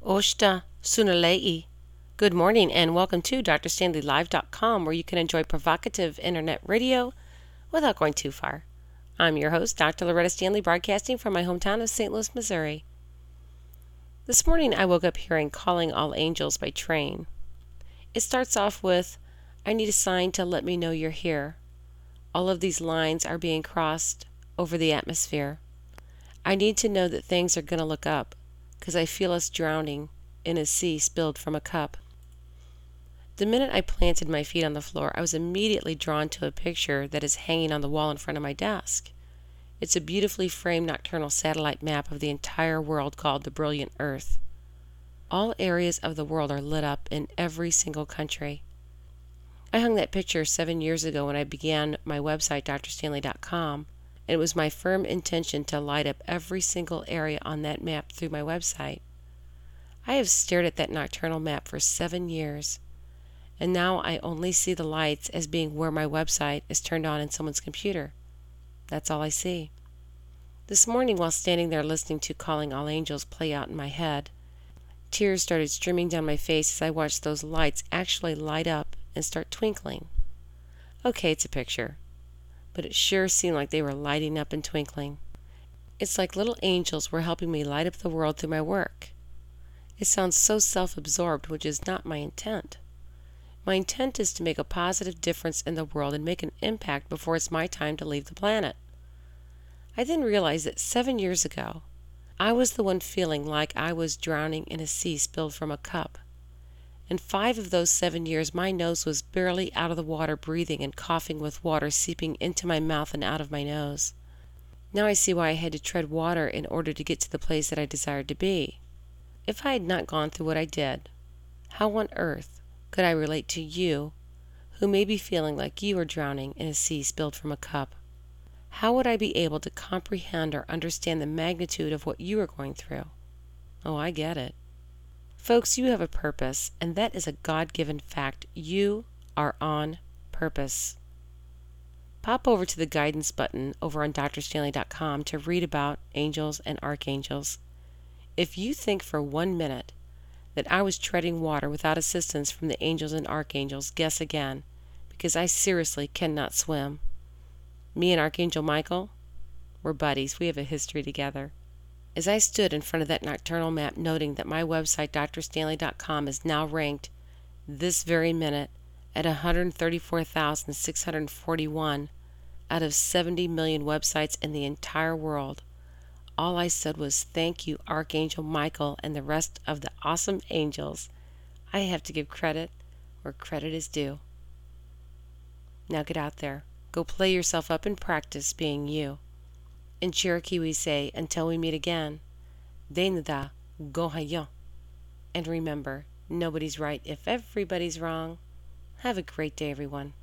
Oshta Sunalei. Good morning and welcome to drstanleylive.com, where you can enjoy provocative internet radio without going too far. I'm your host, Dr. Loretta Stanley, broadcasting from my hometown of St. Louis, Missouri. This morning I woke up hearing Calling All Angels by Train. It starts off with, I need a sign to let me know you're here. All of these lines are being crossed over the atmosphere. I need to know that things are going to look up, because I feel us drowning in a sea spilled from a cup. The minute I planted my feet on the floor, I was immediately drawn to a picture that is hanging on the wall in front of my desk. It's a beautifully framed nocturnal satellite map of the entire world called the Brilliant Earth. All areas of the world are lit up in every single country. I hung that picture 7 years ago when I began my website, drstanley.com. And it was my firm intention to light up every single area on that map through my website. I have stared at that nocturnal map for 7 years, and now I only see the lights as being where my website is turned on in someone's computer. That's all I see. This morning, while standing there listening to Calling All Angels play out in my head, tears started streaming down my face as I watched those lights actually light up and start twinkling. Okay, it's a picture, but it sure seemed like they were lighting up and twinkling. It's like little angels were helping me light up the world through my work. It sounds so self-absorbed, which is not my intent. My intent is to make a positive difference in the world and make an impact before it's my time to leave the planet. I then realized that 7 years ago, I was the one feeling like I was drowning in a sea spilled from a cup. In 5 of those 7 years, my nose was barely out of the water, breathing and coughing with water seeping into my mouth and out of my nose. Now I see why I had to tread water in order to get to the place that I desired to be. If I had not gone through what I did, how on earth could I relate to you, who may be feeling like you are drowning in a sea spilled from a cup? How would I be able to comprehend or understand the magnitude of what you are going through? Oh, I get it. Folks, you have a purpose, and that is a God-given fact. You are on purpose. Pop over to the guidance button over on drstanley.com to read about angels and archangels. If you think for 1 minute that I was treading water without assistance from the angels and archangels, guess again, because I seriously cannot swim. Me and Archangel Michael, we're buddies. We have a history together. As I stood in front of that nocturnal map, noting that my website, drstanley.com, is now ranked this very minute at 134,641 out of 70 million websites in the entire world, all I said was, thank you, Archangel Michael and the rest of the awesome angels. I have to give credit where credit is due. Now get out there. Go play yourself up and practice being you. In Cherokee we say, until we meet again, Denada Gohayon. And remember, nobody's right if everybody's wrong. Have a great day, everyone.